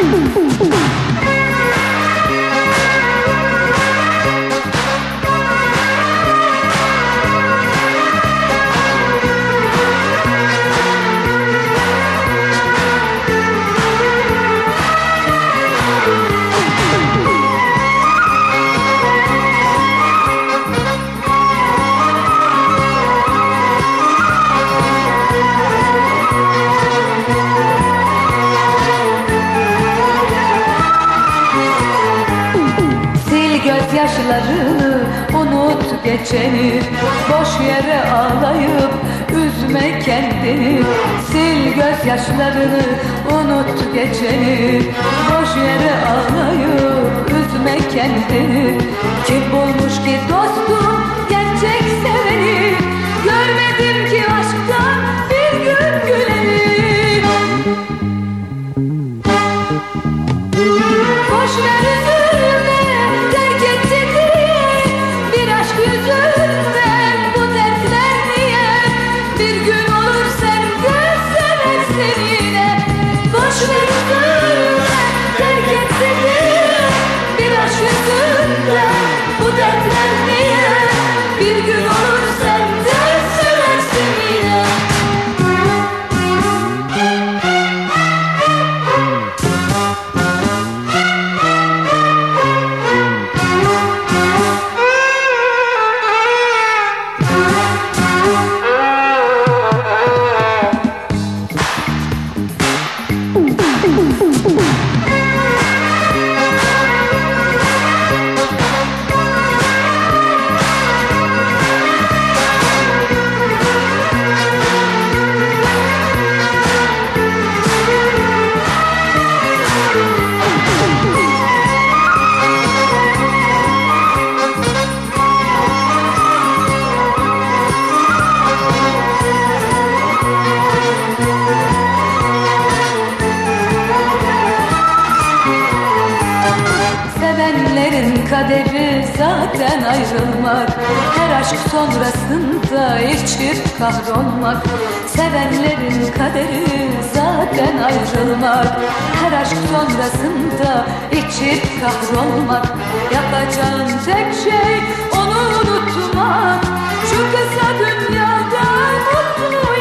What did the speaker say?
Gözyaşlarını unut geçeni, boş yere ağlayıp üzme kendini. Sil gözyaşlarını unut geçeni, boş yere ağlayıp üzme kendini. Kim bulmuş ki dostum gerçek seveni, görmedim ki aşktan bir gün güleni. Boş ver üzülme, terk etti diye, bir aşk yüzünden bu dertler niye? Bir gün olur sen de seversin yine. Boş ver üzülme, terk etti diye, bir aşk yüzünden bu dertler niye? Bir gün olur sen de seversin yine. Sevenlerin kaderi zaten ayrılmak, her aşk sonrasında içip kahrolmak. Sevenlerin kaderi zaten ayrılmak, her aşk sonrasında içip kahrolmak. Yapacağın tek şey onu unutmak, şu kısa dünyada mutlu